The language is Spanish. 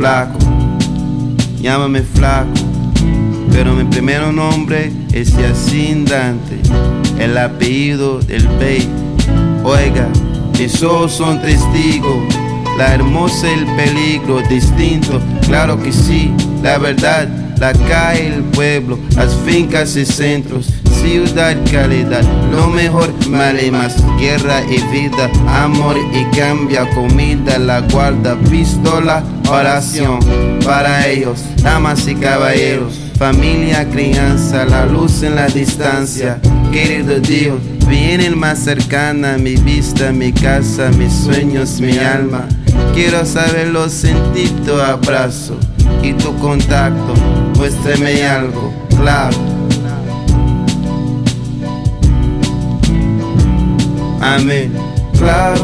flaco, llámame flaco, pero mi primer nombre es Yacine Dante, el apellido del Bey. Oiga, mis ojos son testigos, la hermosa y el peligro distinto, claro que sí, la verdad, la calle, el pueblo, las fincas y centros, ciudad, calidad, lo mejor, mal y más, guerra y vida, amor y cambia, comida, la guarda, pistola, oración, para ellos, damas y caballeros, familia, crianza, la luz en la distancia, querido Dios, vienen más cercana mi vista, mi casa, mis sueños, mi alma. Quiero saberlo, sentir tu abrazo y tu contacto, muéstrame algo claro. Amén, claro.